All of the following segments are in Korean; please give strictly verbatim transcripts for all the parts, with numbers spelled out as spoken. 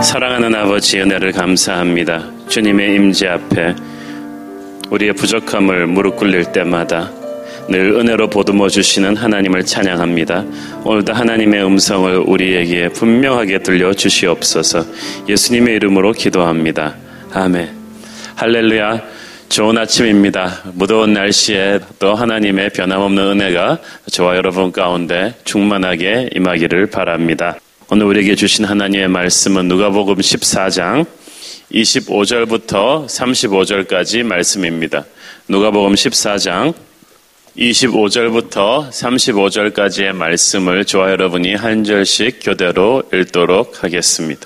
사랑하는 아버지, 은혜를 감사합니다. 주님의 임재 앞에 우리의 부족함을 무릎 꿇릴 때마다 늘 은혜로 보듬어 주시는 하나님을 찬양합니다. 오늘도 하나님의 음성을 우리에게 분명하게 들려주시옵소서. 예수님의 이름으로 기도합니다. 아멘. 할렐루야. 좋은 아침입니다. 무더운 날씨에 또 하나님의 변함없는 은혜가 저와 여러분 가운데 충만하게 임하기를 바랍니다. 오늘 우리에게 주신 하나님의 말씀은 누가복음 십사 장 이십오 절부터 삼십오 절까지 말씀입니다. 누가복음 십사 장 이십오 절부터 삼십오 절까지의 말씀을 저와 여러분이 한 절씩 교대로 읽도록 하겠습니다.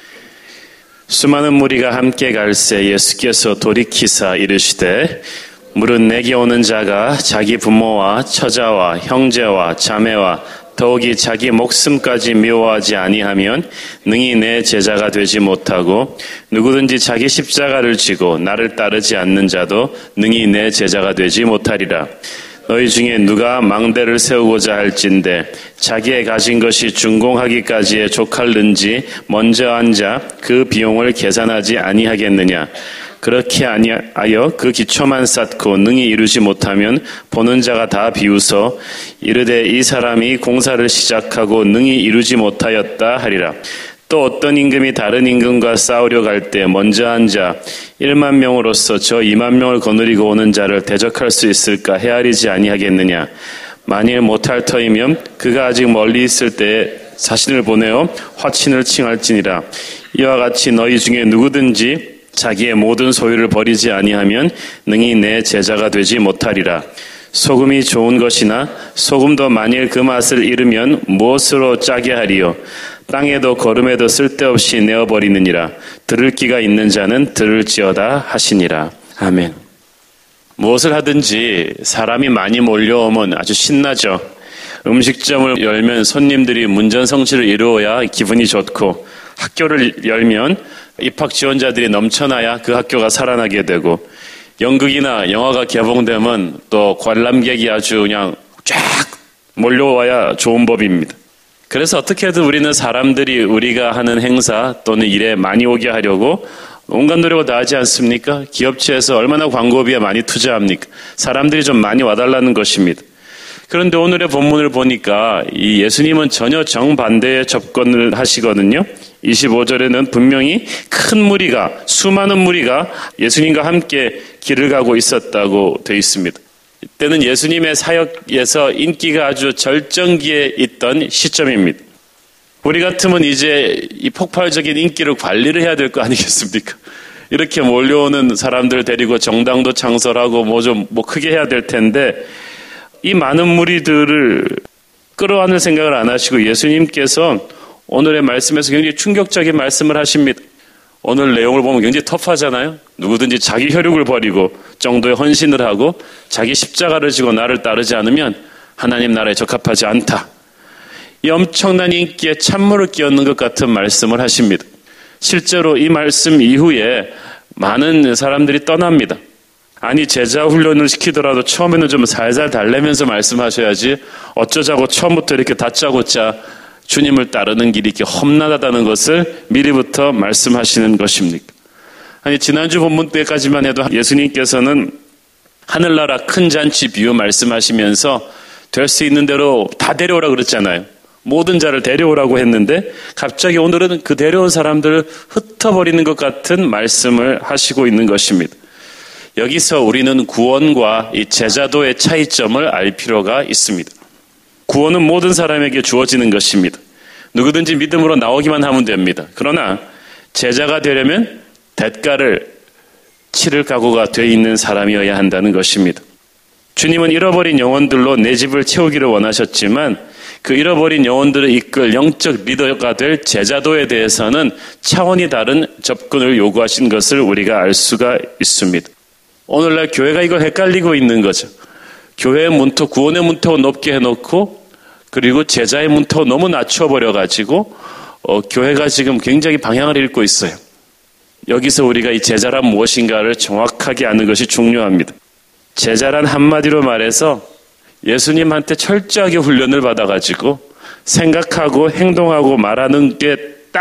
수많은 무리가 함께 갈새 예수께서 돌이키사 이르시되 물은 내게 오는 자가 자기 부모와 처자와 형제와 자매와 더욱이 자기 목숨까지 미워하지 아니하면 능히 내 제자가 되지 못하고 누구든지 자기 십자가를 지고 나를 따르지 않는 자도 능히 내 제자가 되지 못하리라. 너희 중에 누가 망대를 세우고자 할진대 자기의 가진 것이 준공하기까지에 족할는지 먼저 앉아 그 비용을 계산하지 아니하겠느냐. 그렇게 아니하여 그 기초만 쌓고 능히 이루지 못하면 보는 자가 다 비웃어 이르되 이 사람이 공사를 시작하고 능히 이루지 못하였다 하리라. 또 어떤 임금이 다른 임금과 싸우려 갈 때 먼저 앉아 일만 명으로서 저 이만 명을 거느리고 오는 자를 대적할 수 있을까 헤아리지 아니하겠느냐. 만일 못할 터이면 그가 아직 멀리 있을 때에 자신을 보내어 화친을 칭할지니라. 이와 같이 너희 중에 누구든지 자기의 모든 소유를 버리지 아니하면 능히 내 제자가 되지 못하리라. 소금이 좋은 것이나 소금도 만일 그 맛을 잃으면 무엇으로 짜게 하리요. 땅에도 거름에도 쓸데없이 내어버리느니라. 들을 귀가 있는 자는 들을지어다 하시니라. 아멘. 무엇을 하든지 사람이 많이 몰려오면 아주 신나죠. 음식점을 열면 손님들이 문전성시를 이루어야 기분이 좋고, 학교를 열면 입학 지원자들이 넘쳐나야 그 학교가 살아나게 되고, 연극이나 영화가 개봉되면 또 관람객이 아주 그냥 쫙 몰려와야 좋은 법입니다. 그래서 어떻게든 우리는 사람들이 우리가 하는 행사 또는 일에 많이 오게 하려고 온갖 노력을 다 하지 않습니까? 기업체에서 얼마나 광고비에 많이 투자합니까? 사람들이 좀 많이 와달라는 것입니다. 그런데 오늘의 본문을 보니까 이 예수님은 전혀 정반대의 접근을 하시거든요. 이십오 절에는 분명히 큰 무리가, 수많은 무리가 예수님과 함께 길을 가고 있었다고 되어 있습니다. 이때는 예수님의 사역에서 인기가 아주 절정기에 있던 시점입니다. 우리 같으면 이제 이 폭발적인 인기를 관리를 해야 될 거 아니겠습니까? 이렇게 몰려오는 사람들 데리고 정당도 창설하고 뭐 좀 뭐 크게 해야 될 텐데, 이 많은 무리들을 끌어안을 생각을 안 하시고 예수님께서 오늘의 말씀에서 굉장히 충격적인 말씀을 하십니다. 오늘 내용을 보면 굉장히 터프하잖아요. 누구든지 자기 혈육을 버리고 정도의 헌신을 하고 자기 십자가를 지고 나를 따르지 않으면 하나님 나라에 적합하지 않다. 이 엄청난 인기에 찬물을 끼얹는 것 같은 말씀을 하십니다. 실제로 이 말씀 이후에 많은 사람들이 떠납니다. 아니, 제자 훈련을 시키더라도 처음에는 좀 살살 달래면서 말씀하셔야지 어쩌자고 처음부터 이렇게 다짜고짜 주님을 따르는 길이 이렇게 험난하다는 것을 미리부터 말씀하시는 것입니까? 아니, 지난주 본문 때까지만 해도 예수님께서는 하늘나라 큰 잔치 비유 말씀하시면서 될 수 있는 대로 다 데려오라 그랬잖아요. 모든 자를 데려오라고 했는데 갑자기 오늘은 그 데려온 사람들을 흩어버리는 것 같은 말씀을 하시고 있는 것입니다. 여기서 우리는 구원과 이 제자도의 차이점을 알 필요가 있습니다. 구원은 모든 사람에게 주어지는 것입니다. 누구든지 믿음으로 나오기만 하면 됩니다. 그러나 제자가 되려면 대가를 치를 각오가 되어 있는 사람이어야 한다는 것입니다. 주님은 잃어버린 영혼들로 내 집을 채우기를 원하셨지만 그 잃어버린 영혼들을 이끌 영적 리더가 될 제자도에 대해서는 차원이 다른 접근을 요구하신 것을 우리가 알 수가 있습니다. 오늘날 교회가 이걸 헷갈리고 있는 거죠. 교회의 문턱, 구원의 문턱을 높게 해놓고 그리고 제자의 문턱을 너무 낮춰버려가지고 어, 교회가 지금 굉장히 방향을 잃고 있어요. 여기서 우리가 이 제자란 무엇인가를 정확하게 아는 것이 중요합니다. 제자란 한마디로 말해서 예수님한테 철저하게 훈련을 받아가지고 생각하고 행동하고 말하는 게 딱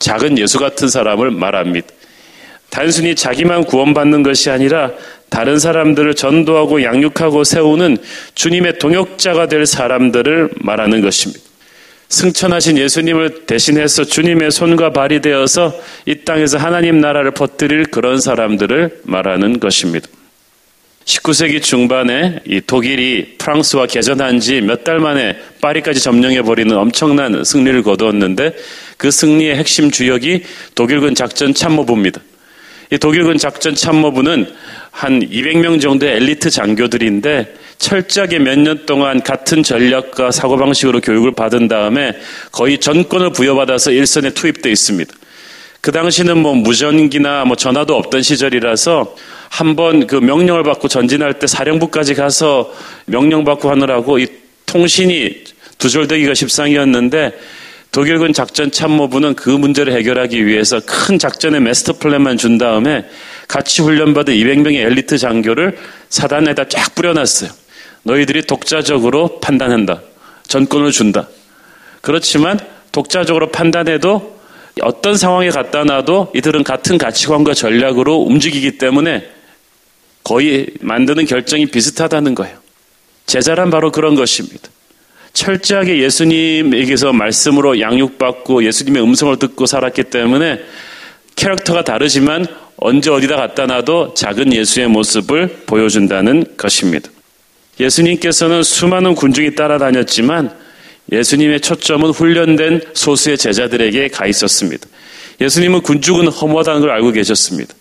작은 예수 같은 사람을 말합니다. 단순히 자기만 구원받는 것이 아니라 다른 사람들을 전도하고 양육하고 세우는 주님의 동역자가 될 사람들을 말하는 것입니다. 승천하신 예수님을 대신해서 주님의 손과 발이 되어서 이 땅에서 하나님 나라를 퍼뜨릴 그런 사람들을 말하는 것입니다. 십구 세기 중반에 이 독일이 프랑스와 개전한 지 몇 달 만에 파리까지 점령해버리는 엄청난 승리를 거두었는데 그 승리의 핵심 주역이 독일군 작전 참모부입니다. 이 독일군 작전 참모부는 한 이백 명 정도의 엘리트 장교들인데 철저하게 몇 년 동안 같은 전략과 사고방식으로 교육을 받은 다음에 거의 전권을 부여받아서 일선에 투입되어 있습니다. 그 당시는 뭐 무전기나 뭐 전화도 없던 시절이라서 한번 그 명령을 받고 전진할 때 사령부까지 가서 명령받고 하느라고 이 통신이 두절되기가 십상이었는데 독일군 작전 참모부는 그 문제를 해결하기 위해서 큰 작전의 마스터 플랜만 준 다음에 같이 훈련받은 이백 명의 엘리트 장교를 사단에다 쫙 뿌려놨어요. 너희들이 독자적으로 판단한다. 전권을 준다. 그렇지만 독자적으로 판단해도 어떤 상황에 갖다 놔도 이들은 같은 가치관과 전략으로 움직이기 때문에 거의 만드는 결정이 비슷하다는 거예요. 제자란 바로 그런 것입니다. 철저하게 예수님에게서 말씀으로 양육받고 예수님의 음성을 듣고 살았기 때문에 캐릭터가 다르지만 언제 어디다 갖다 놔도 작은 예수의 모습을 보여준다는 것입니다. 예수님께서는 수많은 군중이 따라다녔지만 예수님의 초점은 훈련된 소수의 제자들에게 가 있었습니다. 예수님은 군중은 허무하다는 걸 알고 계셨습니다.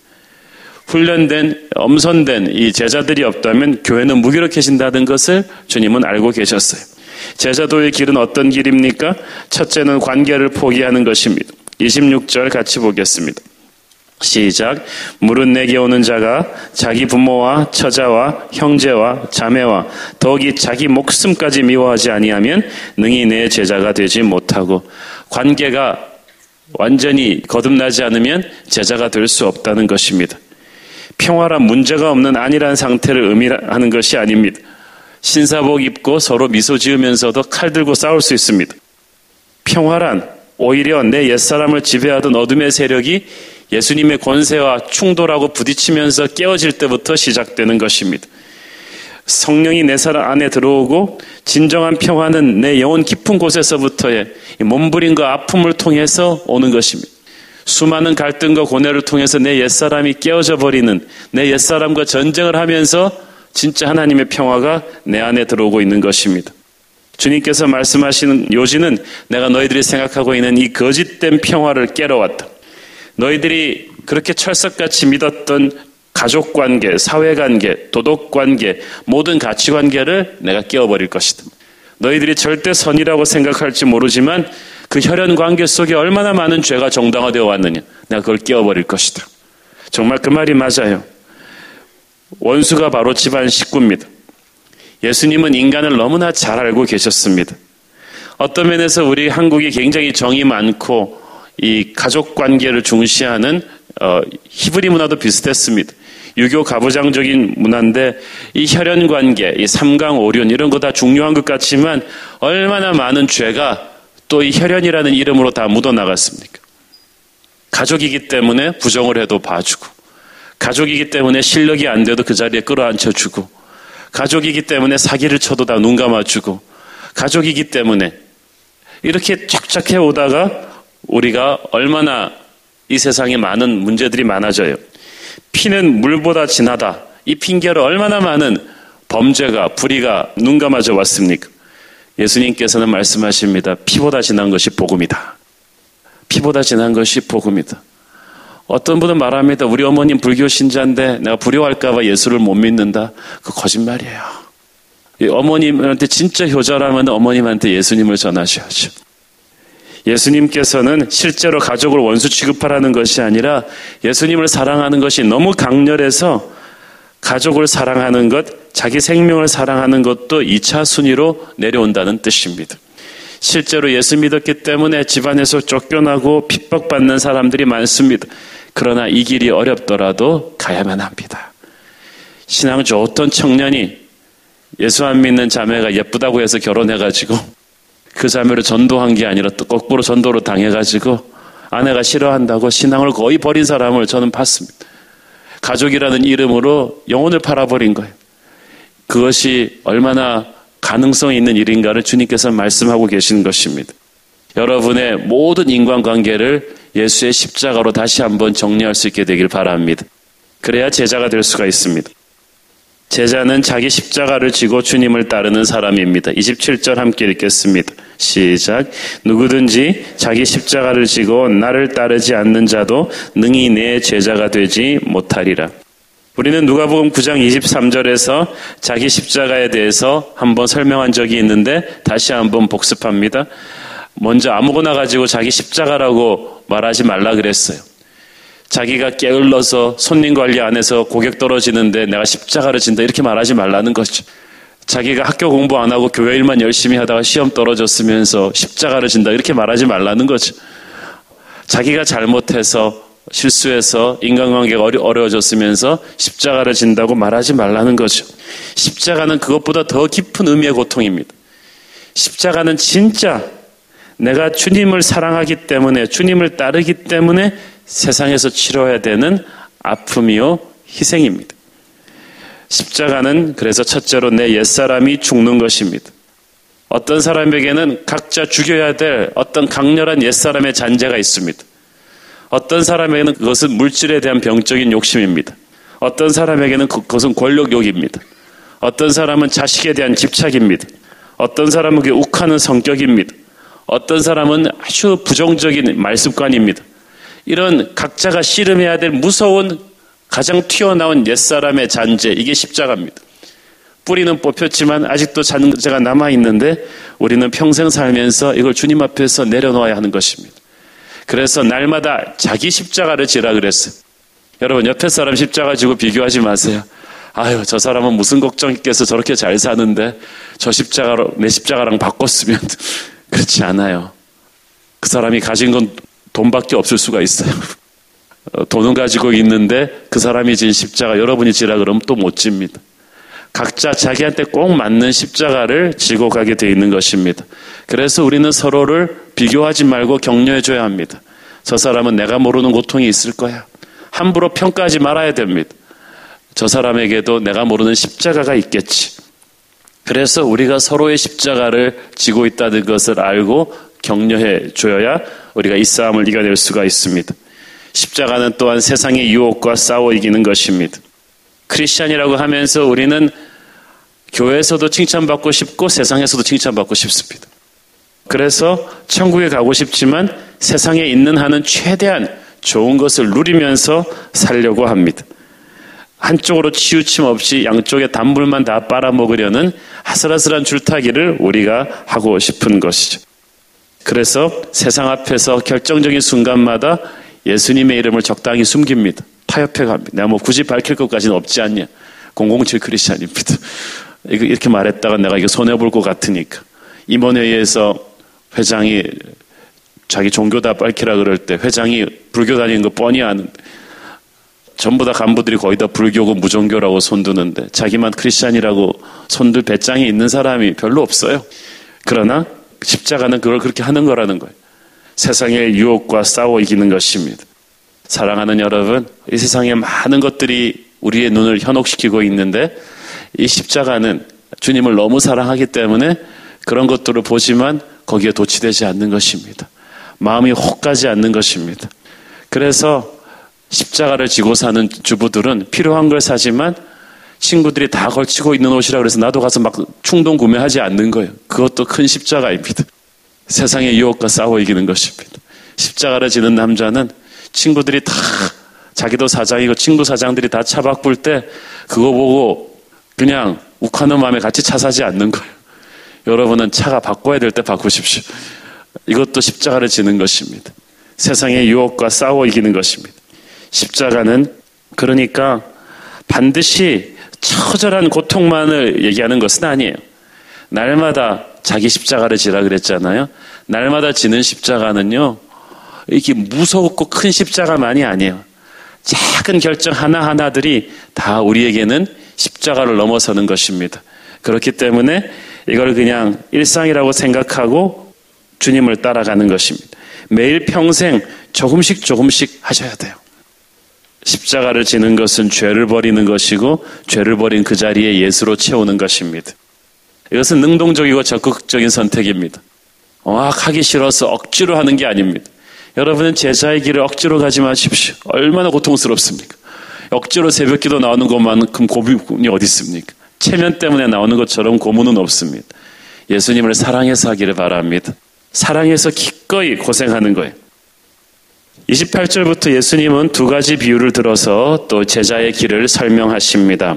훈련된, 엄선된 이 제자들이 없다면 교회는 무기력해진다는 것을 주님은 알고 계셨어요. 제자도의 길은 어떤 길입니까? 첫째는 관계를 포기하는 것입니다. 이십육 절 같이 보겠습니다. 시작. 물은 내게 오는 자가 자기 부모와 처자와 형제와 자매와 더욱이 자기 목숨까지 미워하지 아니하면 능히 내 제자가 되지 못하고, 관계가 완전히 거듭나지 않으면 제자가 될 수 없다는 것입니다. 평화란 문제가 없는 안일한 상태를 의미하는 것이 아닙니다. 신사복 입고 서로 미소 지으면서도 칼 들고 싸울 수 있습니다. 평화란 오히려 내 옛사람을 지배하던 어둠의 세력이 예수님의 권세와 충돌하고 부딪히면서 깨어질 때부터 시작되는 것입니다. 성령이 내 사람 안에 들어오고 진정한 평화는 내 영혼 깊은 곳에서부터의 몸부림과 아픔을 통해서 오는 것입니다. 수많은 갈등과 고뇌를 통해서 내 옛사람이 깨어져 버리는, 내 옛사람과 전쟁을 하면서 진짜 하나님의 평화가 내 안에 들어오고 있는 것입니다. 주님께서 말씀하시는 요지는 내가 너희들이 생각하고 있는 이 거짓된 평화를 깨러 왔다. 너희들이 그렇게 철석같이 믿었던 가족관계, 사회관계, 도덕관계, 모든 가치관계를 내가 깨워버릴 것이다. 너희들이 절대 선이라고 생각할지 모르지만 그 혈연관계 속에 얼마나 많은 죄가 정당화되어 왔느냐, 내가 그걸 깨워버릴 것이다. 정말 그 말이 맞아요. 원수가 바로 집안 식구입니다. 예수님은 인간을 너무나 잘 알고 계셨습니다. 어떤 면에서 우리 한국이 굉장히 정이 많고 이 가족관계를 중시하는 어, 히브리 문화도 비슷했습니다. 유교 가부장적인 문화인데 이 혈연관계, 이 삼강오륜 이런 거 다 중요한 것 같지만 얼마나 많은 죄가 또 이 혈연이라는 이름으로 다 묻어나갔습니까? 가족이기 때문에 부정을 해도 봐주고, 가족이기 때문에 실력이 안 돼도 그 자리에 끌어앉혀주고, 가족이기 때문에 사기를 쳐도 다 눈 감아주고, 가족이기 때문에 이렇게 쫙쫙 해오다가 우리가 얼마나 이 세상에 많은 문제들이 많아져요. 피는 물보다 진하다. 이 핑계로 얼마나 많은 범죄가, 불의가 눈 감아져 왔습니까? 예수님께서는 말씀하십니다. 피보다 진한 것이 복음이다. 피보다 진한 것이 복음이다. 어떤 분은 말합니다. 우리 어머님 불교 신자인데 내가 불효할까 봐 예수를 못 믿는다. 그 거짓말이에요. 어머님한테 진짜 효자라면 어머님한테 예수님을 전하셔야죠. 예수님께서는 실제로 가족을 원수 취급하라는 것이 아니라 예수님을 사랑하는 것이 너무 강렬해서 가족을 사랑하는 것, 자기 생명을 사랑하는 것도 이 차 순위로 내려온다는 뜻입니다. 실제로 예수 믿었기 때문에 집안에서 쫓겨나고 핍박받는 사람들이 많습니다. 그러나 이 길이 어렵더라도 가야만 합니다. 신앙 좋던 청년이 예수 안 믿는 자매가 예쁘다고 해서 결혼해가지고 그 자매를 전도한 게 아니라 또 거꾸로 전도로 당해가지고 아내가 싫어한다고 신앙을 거의 버린 사람을 저는 봤습니다. 가족이라는 이름으로 영혼을 팔아버린 거예요. 그것이 얼마나 가능성이 있는 일인가를 주님께서 말씀하고 계시는 것입니다. 여러분의 모든 인간관계를 예수의 십자가로 다시 한번 정리할 수 있게 되길 바랍니다. 그래야 제자가 될 수가 있습니다. 제자는 자기 십자가를 지고 주님을 따르는 사람입니다. 이십칠 절 함께 읽겠습니다. 시작. 누구든지 자기 십자가를 지고 나를 따르지 않는 자도 능히 내 제자가 되지 못하리라. 우리는 누가복음 구 장 이십삼 절에서 자기 십자가에 대해서 한번 설명한 적이 있는데 다시 한번 복습합니다. 먼저 아무거나 가지고 자기 십자가라고 말하지 말라 그랬어요. 자기가 게을러서 손님 관리 안 해서 고객 떨어지는데 내가 십자가를 진다 이렇게 말하지 말라는 거죠. 자기가 학교 공부 안 하고 교회 일만 열심히 하다가 시험 떨어졌으면서 십자가를 진다 이렇게 말하지 말라는 거죠. 자기가 잘못해서 실수해서 인간관계가 어려워졌으면서 십자가를 진다고 말하지 말라는 거죠. 십자가는 그것보다 더 깊은 의미의 고통입니다. 십자가는 진짜 내가 주님을 사랑하기 때문에 주님을 따르기 때문에 세상에서 치러야 되는 아픔이요 희생입니다. 십자가는 그래서 첫째로 내 옛사람이 죽는 것입니다. 어떤 사람에게는 각자 죽여야 될 어떤 강렬한 옛사람의 잔재가 있습니다. 어떤 사람에게는 그것은 물질에 대한 병적인 욕심입니다. 어떤 사람에게는 그것은 권력욕입니다. 어떤 사람은 자식에 대한 집착입니다. 어떤 사람은 그게 욱하는 성격입니다. 어떤 사람은 아주 부정적인 말습관입니다. 이런 각자가 씨름해야 될 무서운 가장 튀어나온 옛사람의 잔재, 이게 십자가입니다. 뿌리는 뽑혔지만 아직도 잔재가 남아있는데 우리는 평생 살면서 이걸 주님 앞에서 내려놓아야 하는 것입니다. 그래서 날마다 자기 십자가를 지라 그랬어요. 여러분 옆에 사람 십자가 지고 비교하지 마세요. 아유 저 사람은 무슨 걱정 있겠어 저렇게 잘 사는데 저 십자가로 내 십자가랑 바꿨으면 그렇지 않아요. 그 사람이 가진 건 돈밖에 없을 수가 있어요. 돈은 가지고 있는데 그 사람이 진 십자가 여러분이 지라 그러면 또 못 집니다. 각자 자기한테 꼭 맞는 십자가를 지고 가게 되어 있는 것입니다. 그래서 우리는 서로를 비교하지 말고 격려해 줘야 합니다. 저 사람은 내가 모르는 고통이 있을 거야. 함부로 평가하지 말아야 됩니다. 저 사람에게도 내가 모르는 십자가가 있겠지. 그래서 우리가 서로의 십자가를 지고 있다는 것을 알고 격려해 줘야 우리가 이 싸움을 이겨낼 수가 있습니다. 십자가는 또한 세상의 유혹과 싸워 이기는 것입니다. 크리스찬이라고 하면서 우리는 교회에서도 칭찬받고 싶고 세상에서도 칭찬받고 싶습니다. 그래서 천국에 가고 싶지만 세상에 있는 한은 최대한 좋은 것을 누리면서 살려고 합니다. 한쪽으로 치우침 없이 양쪽에 단물만 다 빨아먹으려는 아슬아슬한 줄타기를 우리가 하고 싶은 것이죠. 그래서 세상 앞에서 결정적인 순간마다 예수님의 이름을 적당히 숨깁니다. 타협해 갑니다. 내가 뭐 굳이 밝힐 것까지는 없지 않냐. 공공칠 크리스찬입니다. 이렇게 말했다가 내가 이거 손해볼 것 같으니까. 임원회의에서 회장이 자기 종교다 밝히라 그럴 때 회장이 불교 다니는 거 뻔히 아는데 전부 다 간부들이 거의 다 불교고 무종교라고 손드는데 자기만 크리스찬이라고 손들 배짱이 있는 사람이 별로 없어요. 그러나 십자가는 그걸 그렇게 하는 거라는 거예요. 세상의 유혹과 싸워 이기는 것입니다. 사랑하는 여러분, 이 세상에 많은 것들이 우리의 눈을 현혹시키고 있는데 이 십자가는 주님을 너무 사랑하기 때문에 그런 것들을 보지만 거기에 도취되지 않는 것입니다. 마음이 혹 가지 않는 것입니다. 그래서 십자가를 지고 사는 주부들은 필요한 걸 사지만 친구들이 다 걸치고 있는 옷이라 그래서 나도 가서 막 충동 구매하지 않는 거예요. 그것도 큰 십자가입니다. 세상의 유혹과 싸워 이기는 것입니다. 십자가를 지는 남자는 친구들이 다 자기도 사장이고 친구 사장들이 다 차 바꿀 때 그거 보고 그냥 욱하는 마음에 같이 차 사지 않는 거예요. 여러분은 차가 바꿔야 될 때 바꾸십시오. 이것도 십자가를 지는 것입니다. 세상의 유혹과 싸워 이기는 것입니다. 십자가는 그러니까 반드시 처절한 고통만을 얘기하는 것은 아니에요. 날마다 자기 십자가를 지라 그랬잖아요. 날마다 지는 십자가는요. 이렇게 무섭고 큰 십자가만이 아니에요. 작은 결정 하나하나들이 다 우리에게는 십자가를 넘어서는 것입니다. 그렇기 때문에 이걸 그냥 일상이라고 생각하고 주님을 따라가는 것입니다. 매일 평생 조금씩 조금씩 하셔야 돼요. 십자가를 지는 것은 죄를 버리는 것이고 죄를 버린 그 자리에 예수로 채우는 것입니다. 이것은 능동적이고 적극적인 선택입니다. 막 하기 싫어서 억지로 하는 게 아닙니다. 여러분은 제자의 길을 억지로 가지 마십시오. 얼마나 고통스럽습니까? 억지로 새벽기도 나오는 것만큼 고민이 어디 있습니까? 체면 때문에 나오는 것처럼 고문은 없습니다. 예수님을 사랑해서 하기를 바랍니다. 사랑해서 기꺼이 고생하는 거예요. 이십팔 절부터 예수님은 두 가지 비유를 들어서 또 제자의 길을 설명하십니다.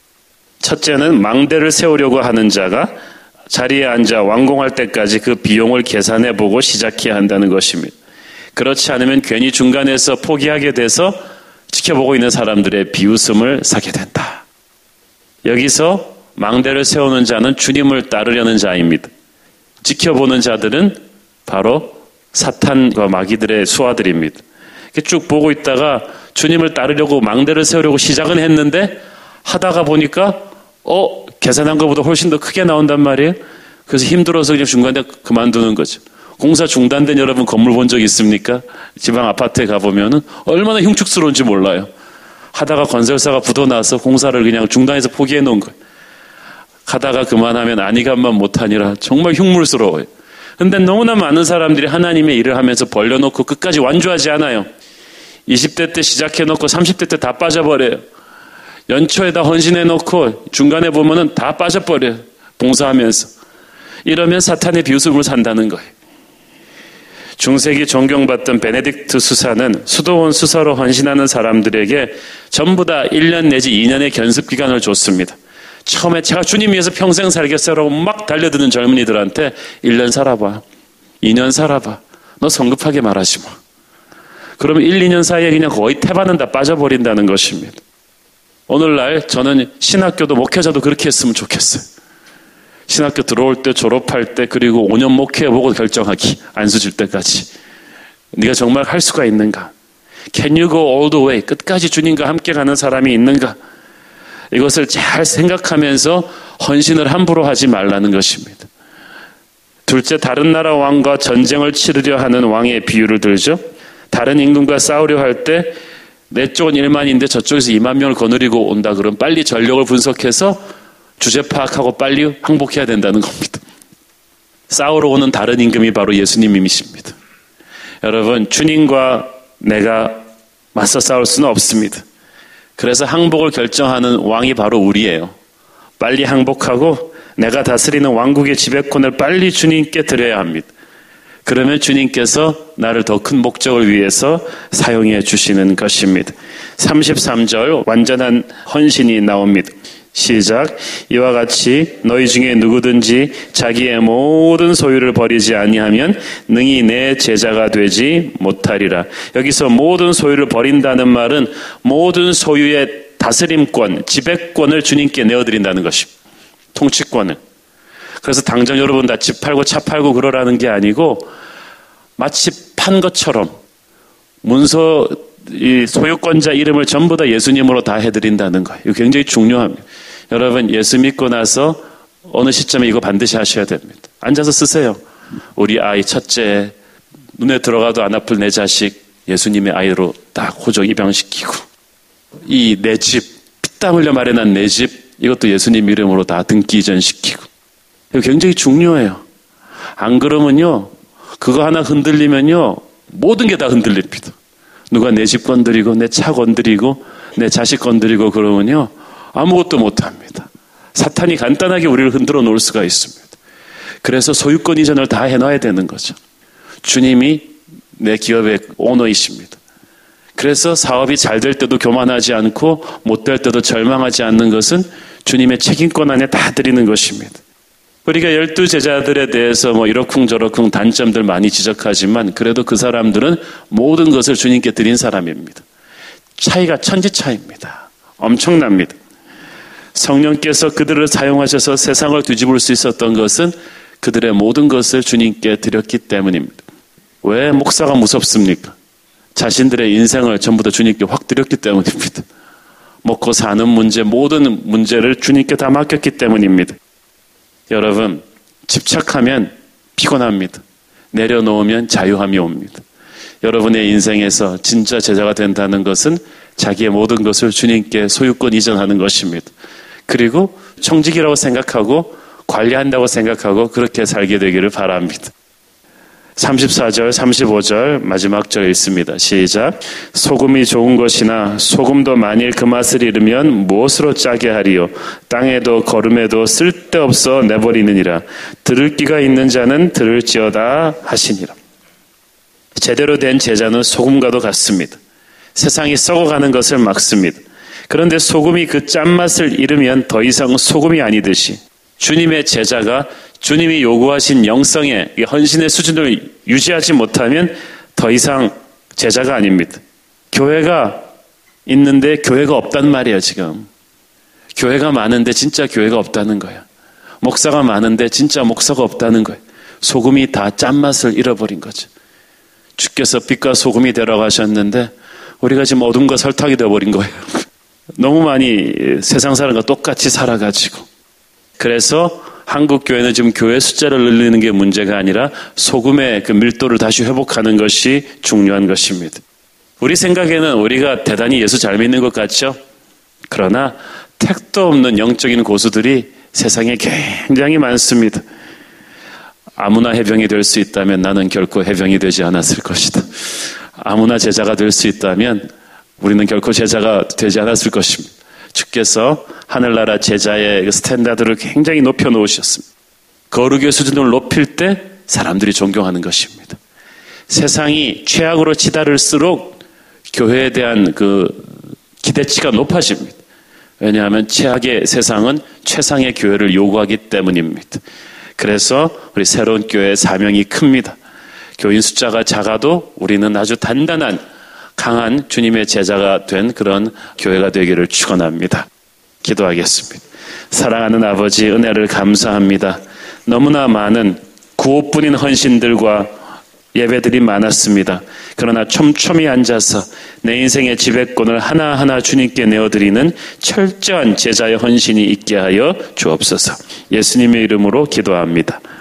첫째는 망대를 세우려고 하는 자가 자리에 앉아 완공할 때까지 그 비용을 계산해보고 시작해야 한다는 것입니다. 그렇지 않으면 괜히 중간에서 포기하게 돼서 지켜보고 있는 사람들의 비웃음을 사게 된다. 여기서 망대를 세우는 자는 주님을 따르려는 자입니다. 지켜보는 자들은 바로 사탄과 마귀들의 수하들입니다. 쭉 보고 있다가 주님을 따르려고 망대를 세우려고 시작은 했는데 하다가 보니까 어 계산한 것보다 훨씬 더 크게 나온단 말이에요. 그래서 힘들어서 그냥 중간에 그만두는 거죠. 공사 중단된 여러분 건물 본 적 있습니까? 지방 아파트에 가보면은 얼마나 흉측스러운지 몰라요. 하다가 건설사가 굳어나서 공사를 그냥 중단해서 포기해 놓은 거예요. 하다가 그만하면 안이감만 못하니라 정말 흉물스러워요. 근데 너무나 많은 사람들이 하나님의 일을 하면서 벌려놓고 끝까지 완주하지 않아요. 이십 대 때 시작해놓고 삼십 대 때 다 빠져버려요. 연초에 다 헌신해놓고 중간에 보면은 다 빠져버려요. 봉사하면서. 이러면 사탄의 비웃음을 산다는 거예요. 중세기 존경받던 베네딕트 수사는 수도원 수사로 헌신하는 사람들에게 전부 다 일 년 내지 이 년의 견습기간을 줬습니다. 처음에 제가 주님 위해서 평생 살겠어라고 막 달려드는 젊은이들한테 일 년 살아봐. 이 년 살아봐. 너 성급하게 말하지 마. 그러면 일, 이 년 사이에 그냥 거의 태반은 다 빠져버린다는 것입니다. 오늘날 저는 신학교도 목회자도 그렇게 했으면 좋겠어요. 신학교 들어올 때, 졸업할 때, 그리고 오 년 목회해보고 결정하기. 안수 줄 때까지. 네가 정말 할 수가 있는가? Can you go all the way? 끝까지 주님과 함께 가는 사람이 있는가? 이것을 잘 생각하면서 헌신을 함부로 하지 말라는 것입니다. 둘째, 다른 나라 왕과 전쟁을 치르려 하는 왕의 비유를 들죠. 다른 임금과 싸우려 할 때 내 쪽은 일만인데 저쪽에서 이만 명을 거느리고 온다 그러면 빨리 전력을 분석해서 주제 파악하고 빨리 항복해야 된다는 겁니다. 싸우러 오는 다른 임금이 바로 예수님이십니다. 여러분, 주님과 내가 맞서 싸울 수는 없습니다. 그래서 항복을 결정하는 왕이 바로 우리예요. 빨리 항복하고 내가 다스리는 왕국의 지배권을 빨리 주님께 드려야 합니다. 그러면 주님께서 나를 더 큰 목적을 위해서 사용해 주시는 것입니다. 삼십삼 절 완전한 헌신이 나옵니다. 시작. 이와 같이 너희 중에 누구든지 자기의 모든 소유를 버리지 아니하면 능히 내 제자가 되지 못하리라. 여기서 모든 소유를 버린다는 말은 모든 소유의 다스림권, 지배권을 주님께 내어드린다는 것입니다. 통치권을. 그래서 당장 여러분 다 집 팔고 차 팔고 그러라는 게 아니고 마치 판 것처럼 문서 이 소유권자 이름을 전부 다 예수님으로 다 해드린다는 거예요. 이거 굉장히 중요합니다. 여러분 예수 믿고 나서 어느 시점에 이거 반드시 하셔야 됩니다. 앉아서 쓰세요. 우리 아이 첫째, 눈에 들어가도 안 아플 내 자식 예수님의 아이로 딱 호적 입양시키고 이 내 집, 피땀 흘려 마련한 내 집 이것도 예수님 이름으로 다 등기 이전시키고 이거 굉장히 중요해요. 안 그러면요 그거 하나 흔들리면요 모든 게 다 흔들립니다. 누가 내 집 건드리고 내 차 건드리고 내 자식 건드리고 그러면요 아무것도 못합니다. 사탄이 간단하게 우리를 흔들어 놓을 수가 있습니다. 그래서 소유권 이전을 다 해놔야 되는 거죠. 주님이 내 기업의 오너이십니다. 그래서 사업이 잘 될 때도 교만하지 않고 못 될 때도 절망하지 않는 것은 주님의 책임권 안에 다 드리는 것입니다. 우리가 열두 제자들에 대해서 뭐 이러쿵저러쿵 단점들 많이 지적하지만 그래도 그 사람들은 모든 것을 주님께 드린 사람입니다. 차이가 천지 차이입니다. 엄청납니다. 성령께서 그들을 사용하셔서 세상을 뒤집을 수 있었던 것은 그들의 모든 것을 주님께 드렸기 때문입니다. 왜 목사가 무섭습니까? 자신들의 인생을 전부 다 주님께 확 드렸기 때문입니다. 먹고 사는 문제, 모든 문제를 주님께 다 맡겼기 때문입니다. 여러분, 집착하면 피곤합니다. 내려놓으면 자유함이 옵니다. 여러분의 인생에서 진짜 제자가 된다는 것은 자기의 모든 것을 주님께 소유권 이전하는 것입니다. 그리고 청직이라고 생각하고 관리한다고 생각하고 그렇게 살게 되기를 바랍니다. 삼십사 절, 삼십오 절 마지막 절 읽습니다. 시작. 소금이 좋은 것이나 소금도 만일 그 맛을 잃으면 무엇으로 짜게 하리요? 땅에도 거름에도 쓸데없어 내버리느니라. 들을 귀가 있는 자는 들을지어다 하시니라. 제대로 된 제자는 소금과도 같습니다. 세상이 썩어가는 것을 막습니다. 그런데 소금이 그 짠맛을 잃으면 더 이상 소금이 아니듯이 주님의 제자가 주님이 요구하신 영성의 헌신의 수준을 유지하지 못하면 더 이상 제자가 아닙니다. 교회가 있는데 교회가 없단 말이에요, 지금. 교회가 많은데 진짜 교회가 없다는 거예요. 목사가 많은데 진짜 목사가 없다는 거예요. 소금이 다 짠맛을 잃어버린 거죠. 주께서 빛과 소금이 되어가셨는데 우리가 지금 어둠과 설탕이 되어버린 거예요. 너무 많이 세상 사람과 똑같이 살아가지고. 그래서 한국 교회는 지금 교회 숫자를 늘리는 게 문제가 아니라 소금의 그 밀도를 다시 회복하는 것이 중요한 것입니다. 우리 생각에는 우리가 대단히 예수 잘 믿는 것 같죠? 그러나 택도 없는 영적인 고수들이 세상에 굉장히 많습니다. 아무나 해병이 될 수 있다면 나는 결코 해병이 되지 않았을 것이다. 아무나 제자가 될 수 있다면 우리는 결코 제자가 되지 않았을 것입니다. 주께서 하늘나라 제자의 스탠다드를 굉장히 높여놓으셨습니다. 거룩의 수준을 높일 때 사람들이 존경하는 것입니다. 세상이 최악으로 치달을수록 교회에 대한 그 기대치가 높아집니다. 왜냐하면 최악의 세상은 최상의 교회를 요구하기 때문입니다. 그래서 우리 새로운 교회의 사명이 큽니다. 교인 숫자가 작아도 우리는 아주 단단한 강한 주님의 제자가 된 그런 교회가 되기를 축원합니다. 기도하겠습니다. 사랑하는 아버지, 은혜를 감사합니다. 너무나 많은 구호뿐인 헌신들과 예배들이 많았습니다. 그러나 촘촘히 앉아서 내 인생의 지배권을 하나하나 주님께 내어드리는 철저한 제자의 헌신이 있게 하여 주옵소서. 예수님의 이름으로 기도합니다.